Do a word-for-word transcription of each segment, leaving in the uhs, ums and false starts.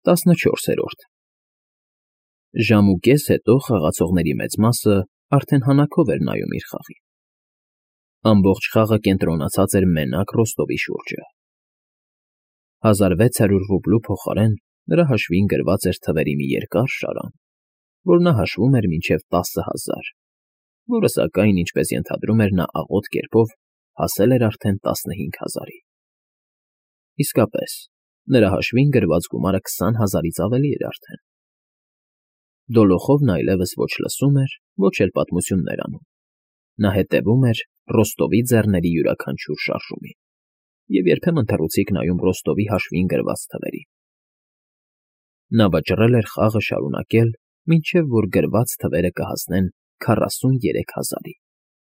տասնչորսերորդ Ժամ ու կես հետո խաղացողների մեծ մասը արդեն հանակով էր նայում իր խաղին։ Ամբողջ խաղը կենտրոնացած էր մենակ Ռոստովի շուրջը։ Հազար վեց հարյուր ռուբլու փոխարեն նրա հաշվին գրված էր թվերի մի երկար շարան, որ նա հաշվում էր մինչև տասը հազար, որը, սակայն, ինչպես ենթադրում էր նա աղոտ կերպով, հասել էր արդեն տասնհինգ հազարի։ Իսկապես, նրա հաշվին գրված գումարը քսան հազարից ավելի էր արդեն։ Դոլոխովն այլևս ոչ լսում էր, ոչ էլ պատմություններ անում։ Նա հետևում էր Ռոստովի ձեռների յուրաքանչյուր շարժումին և երբեմն թռուցիկ նայում Ռոստովի հաշվին գրված թվերին։ Նա վճռել էր խաղը շարունակել, մինչև որ գրված թվերը կհասնեն քառասուներեք հազարի։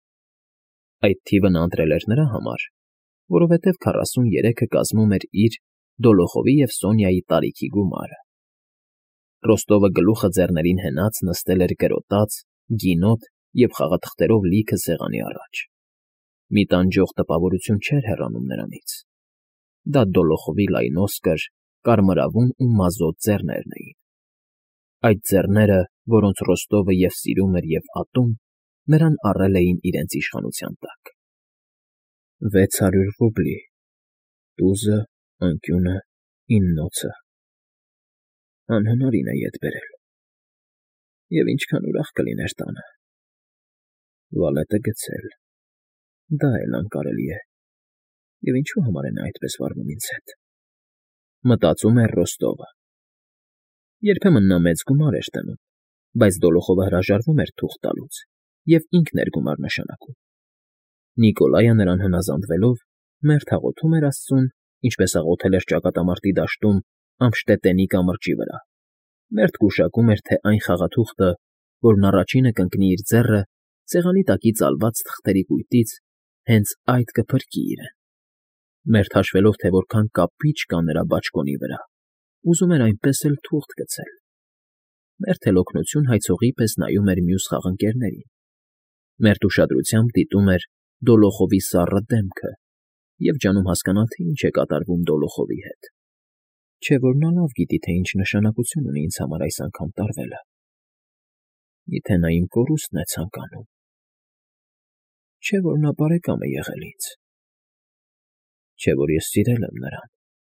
Այդ թիվը նա ընտրել էր նրա համար, որովհետև քառասուներեքը կազմում էր իր, Դոլոխովի և Սոնյայի տարիքի գումարը։ Ռոստովը գլուխը ձեռներին հենած նստել էր գրոտած, գինոտ և խաղաթղթերով լիքը սեղանի առաջ։ Մի տանջող տպավորություն չէր հեռանում նրանից։ Դա Դոլոխովի լայնոսկր, կարմրավուն ու մազոտ ձեռներն էին։ Այդ ձեռները, որոնց Ռոստովը և սիրում էր, և ատում, նրան առել էին իրենց իշխանության տակ։ Վեց հարյուր ռուբլի, տուզը, անկյունը, իննոցը… Անհնարին է ետ բերել։ Եվ ինչքան ուրախ կլիներ տանը… Վալետը գցել… Դա էլ անկարելի է… Եվ ինչու համար է նա այդպես վարվում ինձ հետ… Մտածում էր Ռոստովը։ Երբեմն նա մեծ գումար էր տնում, բայց Դոլոխովը հրաժարվում էր թուղթ տալուց և ինքն էր գումար նշանակում։ Նիկոլայը նրան հնազանդվելով, մերթ աղոթում էր աստծուն, ինչպես աղոթել էր ճակատամարտի դաշտում Ամշտետենի կամրջի վրա, մերթ գուշակում էր, թե այն խաղաթուղթը, որն առաջինը կընկնի իր ձեռը, սեղանի տակից ալված թղթերի կույտից, հենց այդ կփրկի իրեն, մերթ հաշվելով, թե որքան կապիչ կա նրա բաճկոնի վրա, ուզում էր այնպես էլ թուղթ գցել, մերթ էլ օգնություն հայցողի պես նայում էր մյուս խաղընկերներին, մերթ ուշադրությամբ դիտում էր Դոլոխովի սառը դեմքը և ջանում հասկանալ, թե ինչ է կատարվում Դոլոխովի հետ, չէ՞ որ նա լավ գիտի, թե ինչ նշանակություն ունի ինձ համար այս անգամ տարվելը։ Միթե նա իմ կորուստն է ցանկանում… Չէ՞ որ նա բարեկամ է եղել ինձ… Չէ՞ որ ես սիրել եմ նրան…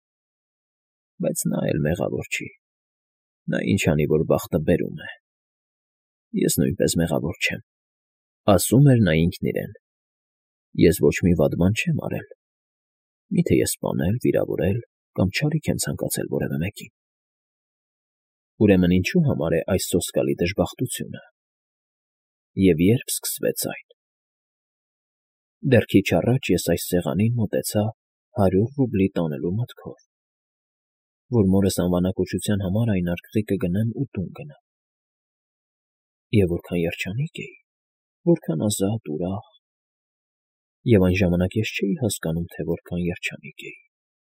Բայց նա էլ մեղավոր չի… Նա ինչ անի, որ բախտը բերում է… Ես նույնպես մեղավոր չեմ… Ասում էր նա ինքն իրեն… Ես ոչ մի վատ բան չեմ արել… Մի՞թե ես սպանել, վիրավորել կամ չարիք եմ ցանկացել որևէ մեկին… Ուրեմն ինչու համար է այս սոսկալի դժբախտությունը… Եվ ե՞րբ սկսվեց այն… Դեռ քիչ առաջ ես այս սեղանին մոտեցա հարյուր ռուբլի տանելու մտքով, որ մորս անվանակոչության համար այն արկղի կգնեմ ու տուն գնամ… Եվ որքան երջանիկ էի, որքան ազատ, ուրախ… Եվ այն ժամանակ ես չէի հասկանում, թե որքան երջանիկ էի…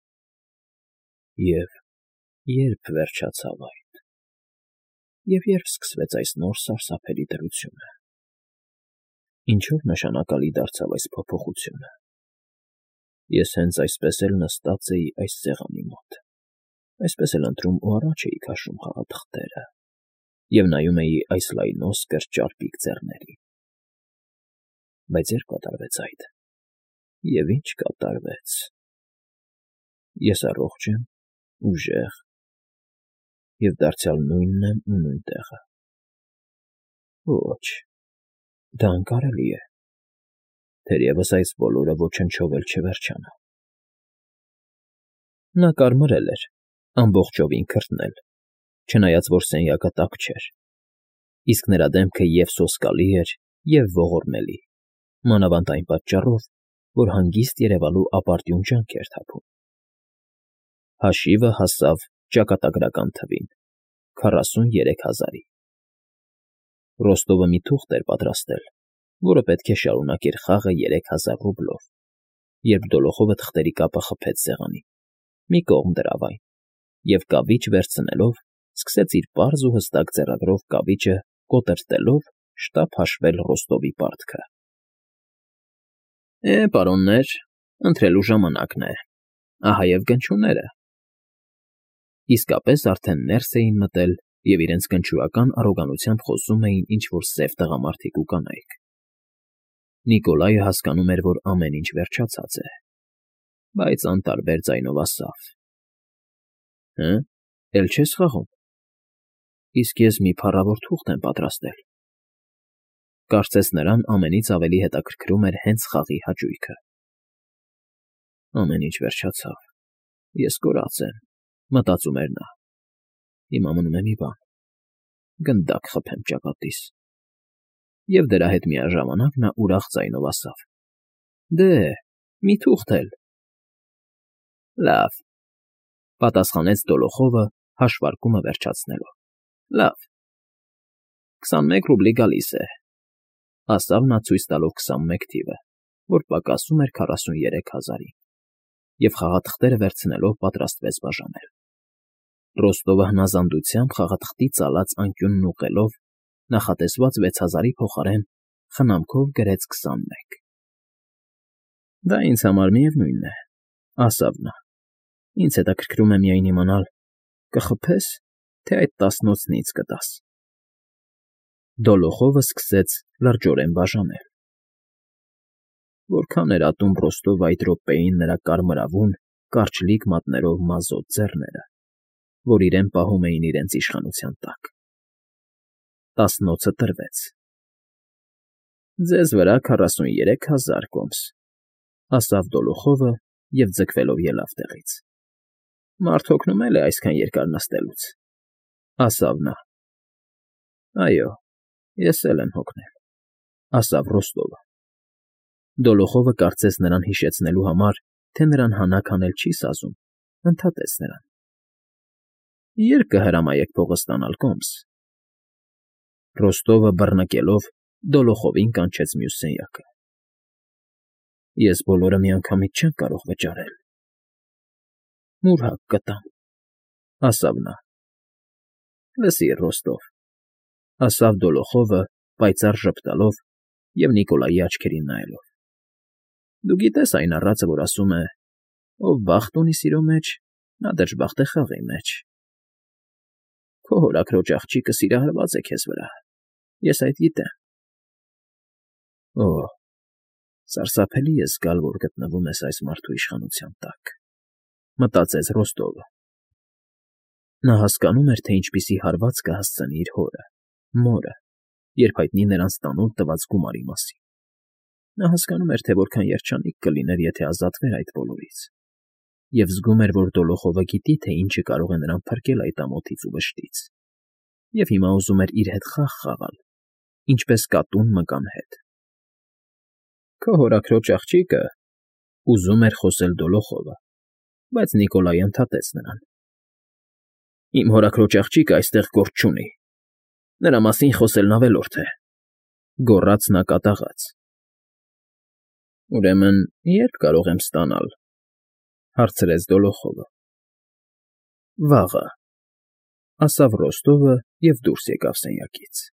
Եվ ե՞րբ վերջացավ այդ… Եվ ե՞րբ սկսվեց այս նոր սարսափելի դրությունը… Ինչո՞վ նշանակալի դարձավ այս փոփոխությունը… Ես հենց այսպես էլ նստած էի այս սեղանի մոտ, այսպես էլ ընթրում ու առաջ էի քաշում խաղաթղթերը և նայում էի այս լայնոսկր, ճարպիկ ձեռներին… Բայց ե՞րբ կատարվեց այդ… Եվ ի՞նչ կատարվեց… Ես առողջ եմ, ուժեղ… Եվ դարձյալ նույնն եմ ու նույն տեղը… Ոչ… Դա անկարելի է… Թերևս այս բոլորը ոչնչով էլ չվերջանա… Նա կարմրել էր, ամբողջովին քրտնել, չնայած որ սենյակը տաք չէր, իսկ նրա դեմքը և՛ սոսկալի էր, և՛ ողորմելի, մանավանդ այն պատճառով, որ հանգիստ երևալու ապարդյուն ջանք էր թափում… Հաշիվը հասավ ճակատագրական թվին՝ քառասուներեք հազարի… Ռոստովը մի թուղթ էր պատրաստել, որը պետք է շարունակեր խաղը երեք հազար ռուբլով, երբ Դոլոխովը թղթերի կապը խփեց սեղանին, մի կողմ դրավ այն և, կավիճ վերցնելով, սկսեց իր պարզ ու հստակ ձեռագրով կավիճը կոտրտելով շտապ հաշվել Ռոստովի պարտքը։ ֊ Է, պարոններ, ընթրելու ժամանակն է, ահա և գնչուները… իսկապես արդեն ներս էին մտել և իրենց կնճուական առոգանությամբ խոսում էին ինչ֊որ սև տղամարդիկ ու կանայք։ Նիկոլայը հասկանում էր, որ ամեն ինչ վերջացած է, բայց անտարբեր ձայնով ասավ. Հը՞, էլ չես խաղում։ Իսկ ես մի փառավոր թուղթ եմ պատրաստել։ Կարծես նրան ամենից ավելի հետաքրքրում էր հենց խաղի հաճույքը։ Ամեն ինչ վերջացավ։ Ես կորած եմ, մտածում էր նա։ Հիմա մնում է մի բան. գնդակ խփեմ ճակատիս։ Եվ դրա հետ միաժամանակ նա ուրախ ձայնով ասավ. Դե, մի թուղթ էլ։ Լավ, պատասխանեց Դոլոխովը հաշվարկումը վերջացնելով։ Լավ, քսանմեկ ռուբլի գալիս է, ասավ նա ցույց տալով քսանմեկ թիվը, որ պակասում էր քառասուներեք հազարին, և խաղաթղթերը վերցնելով պատրաստվեց բաժանել։ Ռոստովը հնազանդությամբ խաղաթղթի ծալած անկյունն ուղղելով նախատեսված վեց հազարի փոխարեն խնամքով գրեց քսանմեկ։ Դա ինձ համար միևնույն է, ասավ նա, ինձ հետաքրքրում է միայն իմանալ, կխփե՞ս, թե այդ տասնոցն ինձ կտաս։ Դոլոխովը սկսեց լրջորեն բաժանել։ Որքան էր ատում Ռոստովը այդ րոպեին նրա կարմրավուն, կարճլիկ մատներով մազոտ ձեռները, որ իրեն պահում էին իրենց իշխանության տակ։ Տասնոցը տրվեց։ Ձեզ վրա քառասուներեք հազար կոմս, ասավ Դոլոխովը և ձգվելով ելավ տեղից։ Մարդ հոգնում էլ է այսքան երկար նստելուց, ասավ նա։ Այո, ես էլ եմ հոգնել, ասավ Ռոստովը։ Դոլոխովը կարծես նրան հիշեցնելու համար, թե նրան հանակ անել չի սազում, ընդհատեց նրան. Ե՞րբ կհրամայեք փողը ստանալ, կոմս։ Ռոստովը բռնկելով Դոլոխովին կանչեց մյուս սենյակը։ Ես բոլորը միանգամից չեմ կարող վճարել։ Մուրհակ կտամ, ասավ նա։ Լսիր, Ռոստով, ասավ Դոլոխովը, պայծառ ժպտալով և Նիկոլայի աչքերին նայելով։ Դու գիտես այն առածը, որ ասում է. ով բախտ ունի սիրո մեջ, նա դժբախտ է խաղի մեջ։ Քո հորաքրոջ աղջիկը սիրահարված է քեզ վրա, ես այդ գիտեմ։ Օ՜, սարսափելի է զգալ, որ գտնվում ես այս մարդու իշխանության տակ, մտածեց Ռոստովը։ Նա հասկանում էր, թե ինչպիսի հարված կհասցնի իր հորը, մորը, երբ հայտնի նրանց տանուլ տված գումարի մասին։ Նա հասկանում էր, թե որքան երջանիկ կլիներ, եթե ազատվեր այդ բոլորից, և զգում էր, որ Դոլոխովը գիտի, թե ինչը կարող է նրան փրկել այդ ամոթից ու վշտից, և հիմա ուզում էր իր հետ խաղ խաղալ, ինչպես կատուն մկան հետ։ Քո հորաքրոջ աղջիկը, ուզում էր խոսել Դոլոխովը, բայց Նիկոլան ընդհատեց նրան։ Իմ հորաքրոջ աղջիկը այստեղ գործ չունի։ Նրա մասին խոսելն ավելորդ է, գոռաց նա կատաղած։ Ուրեմն ե՞րբ կարող եմ ստանալ, հարցրեց Դոլոխովը։ Վաղը, ասավ Ռոստովը և դուրս եկավ սենյակից։